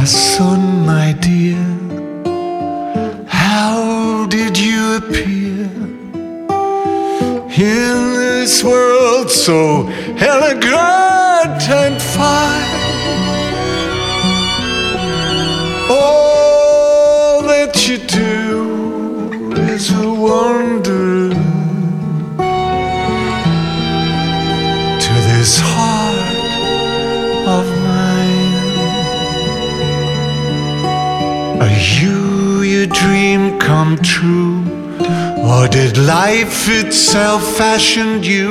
son, my dear, how did you appear in this world so elegant and fine? All that you do is a wonder to this heart of mine. Are you your dream come true, or did life itself fashion you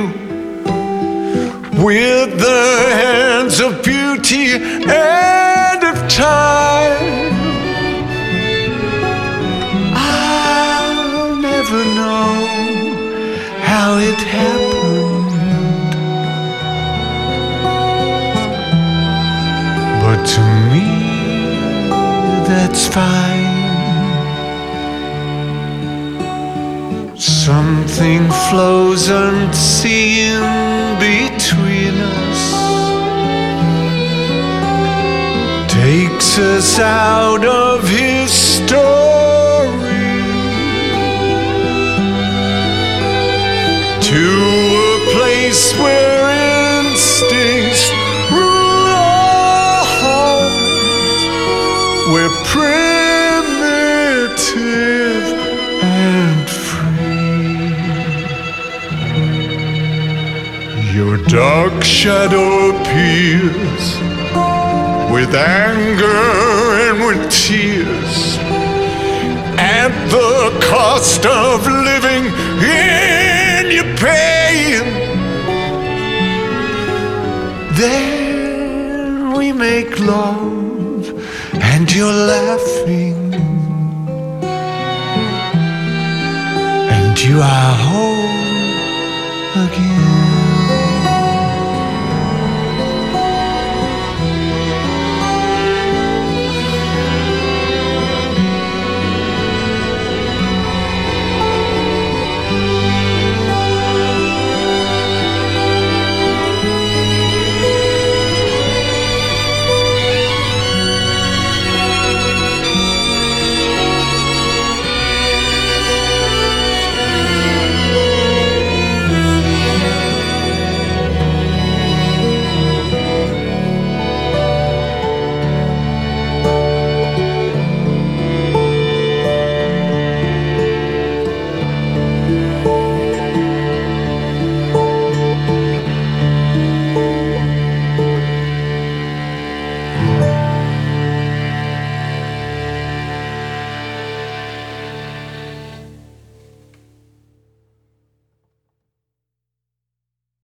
with the hands of beauty and of time? I'll never know how it happened, but to me that's fine. Something flows unseen between us, takes us out of his story to a place where instincts rule our heart, we're primitive and free. Your dark shadow appears with anger and with tears, at the cost of living in your pain. Then we make love and you're laughing, and you are whole again.